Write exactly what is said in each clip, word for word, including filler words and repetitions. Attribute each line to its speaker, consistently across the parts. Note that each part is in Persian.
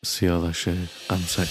Speaker 1: سیاوش قمصری.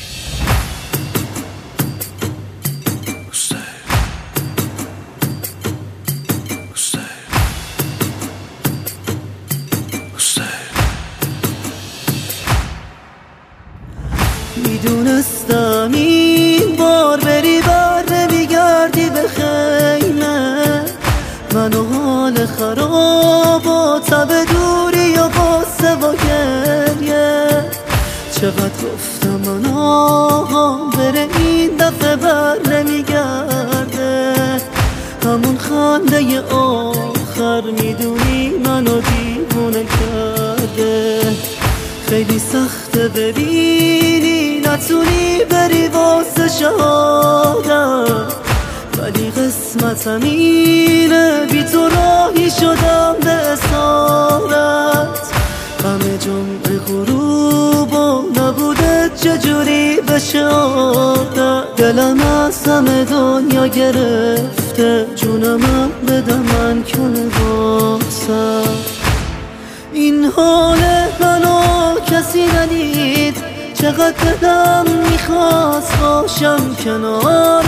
Speaker 2: میدونستم این بار بری بر نمیگردی به خیمه، من و حال خراب و تب دوری و قصه و گریه. چقدر گفتم من آها بره این دفعه بر نمیگرده، همون خنده آخر میدونی منو دیوونه کرده. خیلی سخته ببینی نتونی بری واسه شهادت، ولی قسمتم اینه بی تو راهی شدم به اسارت. غم جمعه غروب و نبوده چجوری بشه عادت، دلم از همه دنیا گرفته، جونم بده من کنه واسه. این حال منو کسی ندید، چقدر دلم میخواست باشم کنارت،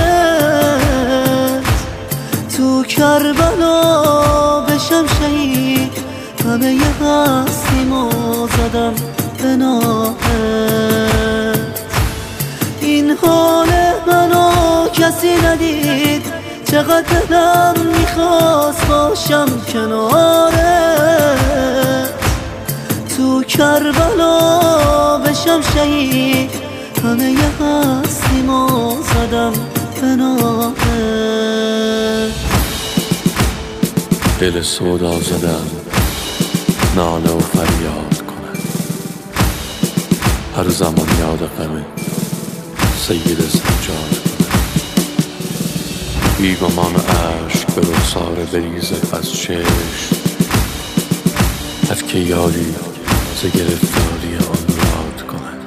Speaker 2: تو کربلا بشم شهید، همه ی هستیمو زدم به نامت. این حال منو کسی ندید، چقدر دلم میخواست باشم کنارت، تو کربلا بشم شهید، همه ی هستیمو زدم به نامت.
Speaker 1: دل سودا زدم ناله و فریاد کنم، هر زمان یاد غم سید سجاد کنم. بیگمان عشق به رخسار بریزه از چشم، هر که یاری ز گرفتاری آن یاد کنم.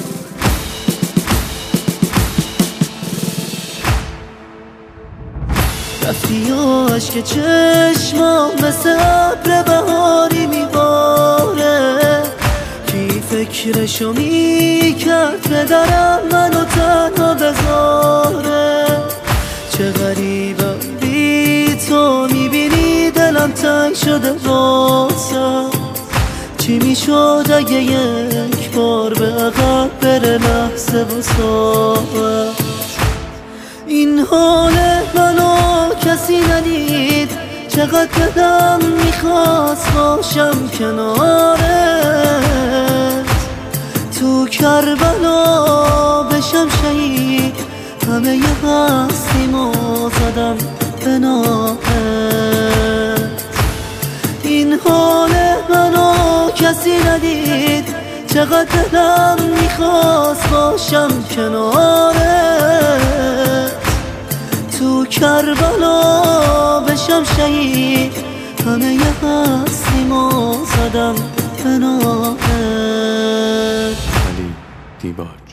Speaker 2: رفتی و عشق چشمام مثل ابر بهاری میباره، کی فکرشو میکرد پدرم منو تنها بذاره. چه غریبم بی تو میبینی دلم تنگ شده واسه، چی میشد اگه یک بار به عقب بره لحظه و ساعت. این حال منو کسی ندید، چقدر دلم میخواست باشم کنارت، تو کربلا بشم شهید، همه ی هستیمو زدم به نامت. این حال منو کسی ندید، چقدر دلم میخواست باشم کنارت، تو کربلا بشم شهید، همه ی هستیمو زدم به نامت.
Speaker 1: علی دیبار.